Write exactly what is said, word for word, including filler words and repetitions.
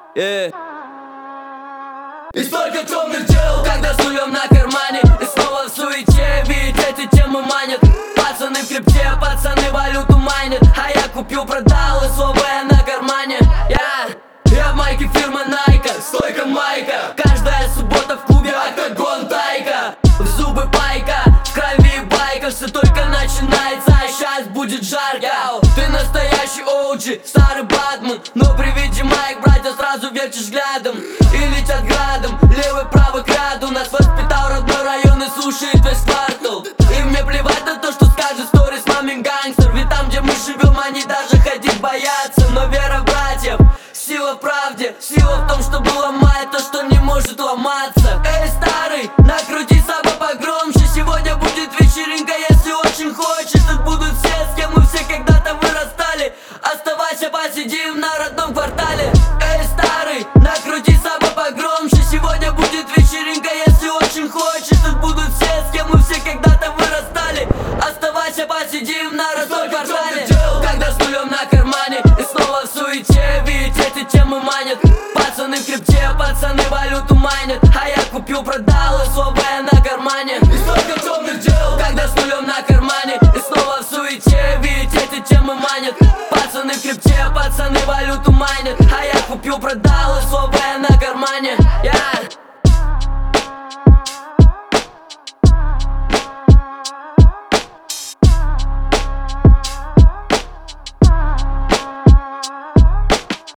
Yeah. И столько темных дел, когда снуем на кармане, и снова в суете, ведь эти темы манят. Пацаны в крипте, пацаны валюту майнят, а я купил, продал, и слово я на кармане. Я, я в майке фирмы Найка, стойка майка. Каждая суббота в клубе октагон тайка. В зубы пайка, в крови байка. Все только начинается, а сейчас будет жарко. Ты настоящий оуджи, старый Батман, но при виде майк, братья, сразу вертишь взглядом и летят градом, левый, правый краду. Нас воспитал родной район и слушает весь квартал. И мне плевать на то, что скажет сторис мамин гангстер, ведь там, где мы живем, они даже ходить боятся. Но вера в братьев, сила в правде, сила в том, чтобы ломать то, что не может ломаться. Эй, старый, накрути саба погромче. Сегодня будет вечеринка, если очень хочешь. Тут будут все, с кем мы все когда-то вырастали. Оставайся, посидим на родном квартале. Эй, старый, накрути саба погромче. Сегодня будет вечеринка, если очень хочешь. Тут будут все, с кем мы все когда-то вырастали. Оставайся, посидим на родном квартале. Когда снуем на кармане, и снова в суете, ведь эти темы манят. Пацаны в крипте, пацаны валюту майнят, а я купил, продал, и слово я на кармане. И столько темных дел, когда снуем на кармане, и снова в суете, ведь эти темы манят. Пацаны в крипте, пацаны валюту майнят, а я купил, продал, и слово я на кармане. Yeah.